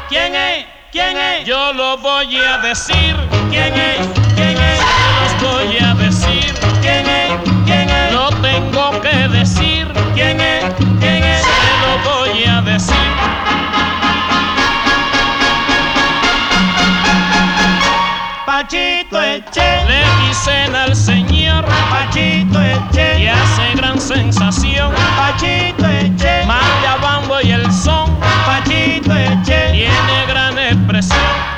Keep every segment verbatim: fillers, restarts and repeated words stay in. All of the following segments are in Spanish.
¿Quién es? ¿Quién es? Yo lo voy a decir. ¿Quién es? ¿Quién es? Los voy a decir. ¿Quién es? ¿Quién es? Lo tengo que decir. ¿Quién es? ¿Quién es? Se lo voy a decir. Pachito Eche, Le dicen al señor Pachito Eche, y hace gran sensación. Pachito Eche, Manda bambo y el son Pachito Eche, tiene gran expresión.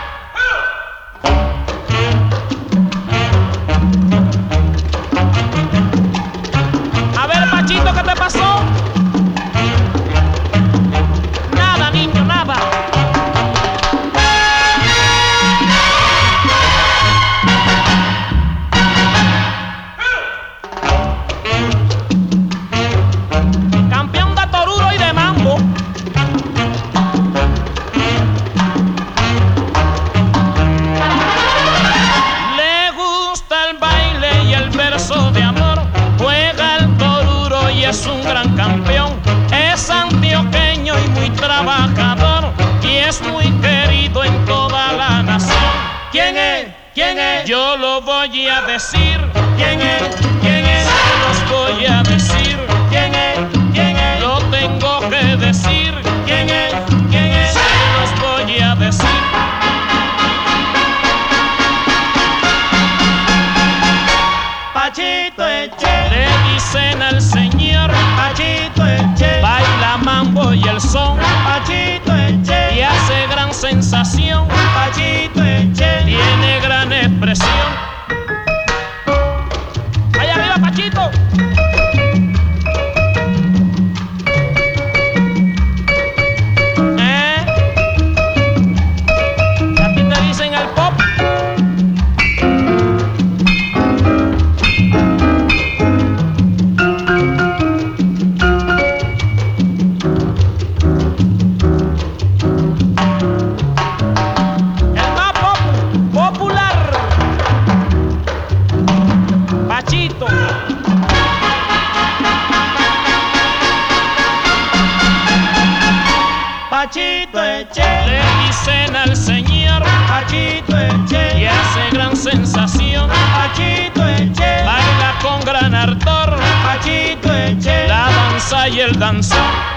A ver, Pachito, ¿qué te pasó? Nada, niño, nada. Campeón de toruro y de mambo. Le gusta el baile y el verso de amor. Juega el toruro y es un gran campeón. Es antioqueño y muy trabajador, y es muy querido en toda la nación. ¿Quién es? ¿Quién es? Yo lo voy a decir. ¿Quién es? ¿Quién es? Se los voy a decir. ¿Quién es? ¿Quién es? Lo tengo que decir. ¿Quién es? ¿Quién es? Se los voy a decir. Pachito Eche, Le dicen al señor, Pachito Eche, baila mambo y el son, Pachito y Eche, hace gran sensación, Pachito Eche, tiene gran expresión. ¡Allá arriba, Pachito! ¿Eh? ¿A ti te dicen el pop? El más popu- popular, Pachito. Pachito Eche, Le dicen al señor Pachito Eche, y hace gran sensación, Pachito Eche, baila con gran ardor Pachito Eche, la danza y el danzón.